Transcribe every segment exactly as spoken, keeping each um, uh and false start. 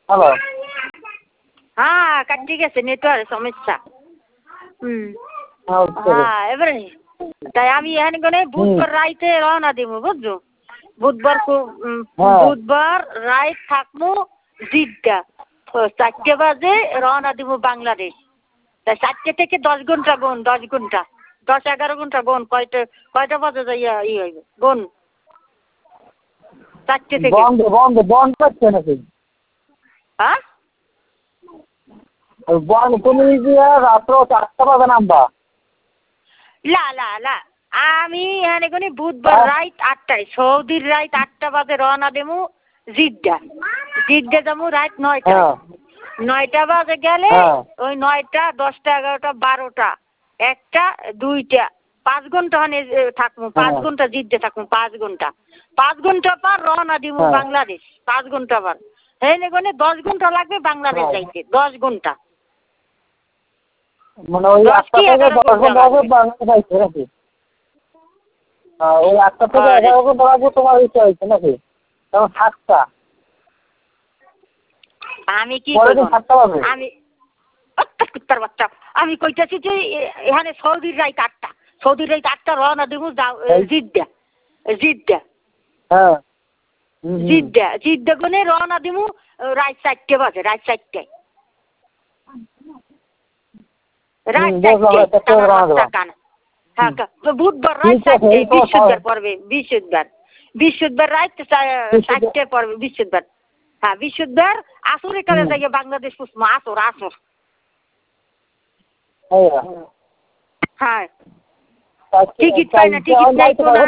Hello. হ্যাঁ কাটি গেছে নেটওয়ার্ক সমস্যা। হুম হ্যাঁ এবারে তাই আমি এখানে গনে বুধবার রাইতে রওনা দিব বুঝছো। বুধবার বুধবার রাইত থাকবো জিদ্দা চারটে বাজে রওনা দিব বাংলাদেশ। তাই চারটে থেকে দশ ঘন্টা গুন দশ ঘন্টা দশ এগারো ঘন্টা গুন কয়টা কয়টা বাজে যাইয়া ই হইবে গুন চারটে থেকে বন্ধ বন্ধ বন্ধ করছে নাকি? হ্যাঁ বন্ধ তুমি গিয়ে রাত্র চারটা বাজে নামবা? লা লা লা আমি এখানে কোনি বুধবার রাইত আটটায় সৌদির রাইত আটটা বাজে রওনা দেবো জিদ্দা জিদ্দা যাবো রাইত নয়টা নয়টা বাজে গেলে ওই নয়টা দশটা এগারোটা বারোটা একটা দুইটা পাঁচ ঘন্টা ওখানে থাকবো পাঁচ ঘন্টা জিদ্দা থাকবো পাঁচ ঘন্টা পাঁচ ঘন্টা পর রওনা দিব বাংলাদেশ পাঁচ ঘন্টা পর হেনে কোনে দশ ঘন্টা লাগবে বাংলাদেশ যাইতে দশ ঘন্টা মানে ওই আটটা থেকে দশ ঘন্টা লাগবে বাংলাদেশ যাইতে নাকি? ওই আটটা থেকে এগারো ঘন্টা লাগবে তোমার ইচ্ছা হয়েছে নাকি? তখন সাতটা আমি কি করব আমি কুত্তার বাচ্চা আমি কইতাছি যে এখানে সৌদির রাইত আটটা সৌদির রাইত আটটা রওনা দিব জিদ্দা জিদ্দা হ্যাঁ জিদ্দা জিদ্দা গনে রওনা দিব রাত চারটে বাজে রাত চারটায় রাত চারটে হ্যাঁ বুধবার রাত চারটায় বৃহস্পতিবার পড়বে বৃহস্পতিবার বৃহস্পতিবার রাত চারটায় পড়বে বৃহস্পতিবার হ্যাঁ বৃহস্পতিবার আসরে কালে যাইয়া বাংলাদেশ পুষবো আসর আসর হ্যাঁ টিকিট পাই না টিকিট নাই তো না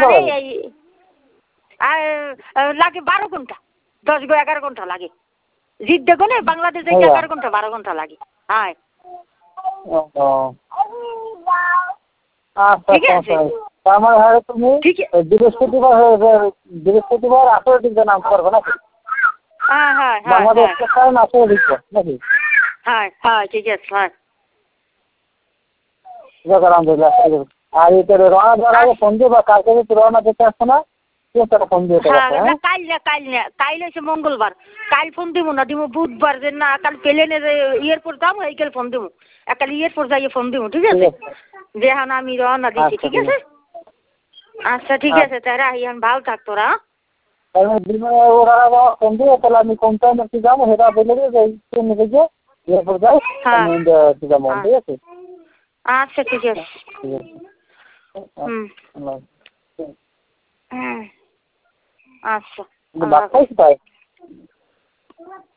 লাগে বারো ঘন্টা দশ গো এগারো ঘন্টা লাগে জিদ্দা গনে বাংলাদেশ যাইতে এগারো ঘন্টা বারো ঘন্টা লাগে হ্যাঁ ঠিক আছে আমার হারে তুমি বৃহস্পতিবার বৃহস্পতিবার আসরে দিকে নাম করবো নাকি? হ্যাঁ হ্যাঁ বাংলাদেশ আসরে দিচ্ছ নাকি? হ্যাঁ হ্যাঁ ঠিক আছে হ্যাঁ আলহামদুলিল্লাহ। আর এটা রওনা দেওয়ার আগে ফোন দিবা কালকে যদি রওনা দিতে আসছে না ফোন দিয়ে কাল না কাল না কাল হচ্ছে মঙ্গলবার কাল ফোন দিব না দিব বুধবার যে না কাল প্লেনে এয়ারপোর্ট যাবো এই কাল ফোন দিব কাল এয়ারপোর্ট যাইয়ে ফোন দিব ঠিক আছে যে হ্যাঁ আমি রওনা দিচ্ছি ঠিক আছে আচ্ছা ঠিক আছে তাই রাহি আমি ভালো থাক তোরা ওরা ফোন দিয়ে তাহলে আমি কোন টাইমে কি যাবো সেটা বলে দিয়ে ট্রেনে গিয়ে এয়ারপোর্ট যাই যাবো ঠিক আছে আচ্ছা ঠিক আছে হুম হুম আচ্ছা বাচ্চাই